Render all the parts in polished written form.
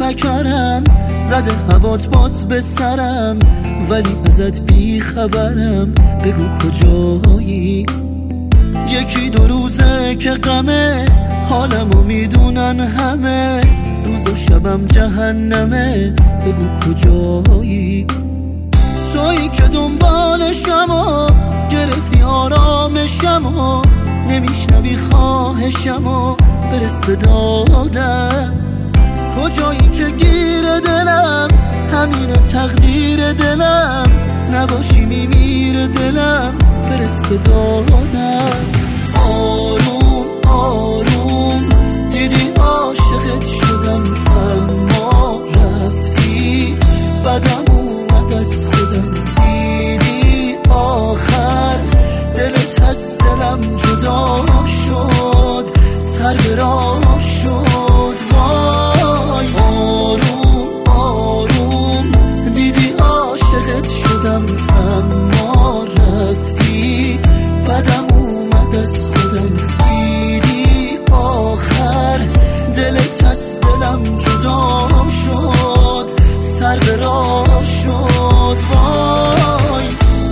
نکرم، زده هوات باز به سرم، ولی ازت بی خبرم. بگو کجایی؟ یکی دو روزه که غمه، حالمو میدونن همه، روز و شبم جهنمه. بگو کجایی؟ تویی که دنبالشم و گرفتی آرامشم و نمیشنوی خواهشم و برس به دادم. کجایی که گیر دلم، همین تقدیر دلم، نباشی میمیره دلم، برس به دادم. آروم آروم دیدی عاشقت شدم، اما رفتی بدم اومد از خودم. دیدی آخر دلت از دلم جدا شد، سر به راه شد. وای آروم آروم دیدی عاشقت شدم، اما رفتی بدم اومد از خودم. دیدی آخر دلت از دلم جدا شد، سر به راه شد. وای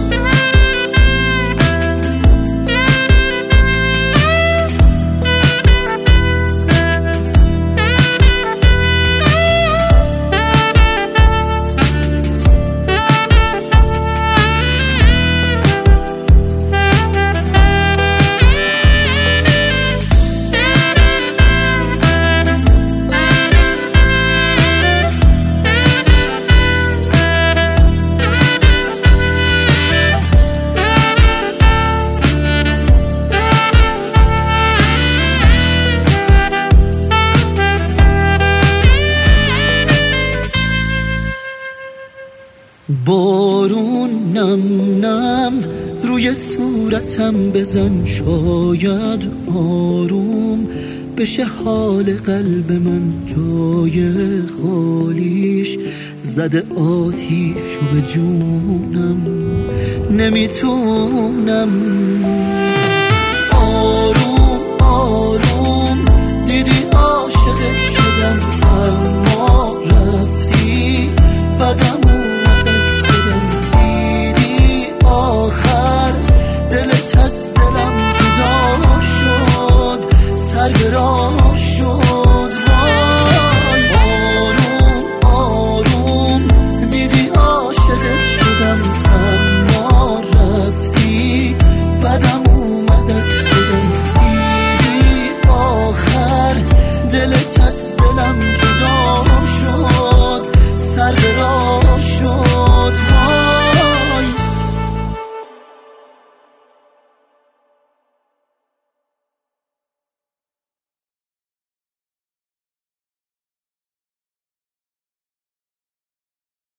بارون نم نم روی صورتم بزن، شاید آروم بشه حال قلب من. جای خالیش زده آتیشو به جونم، نمیتونم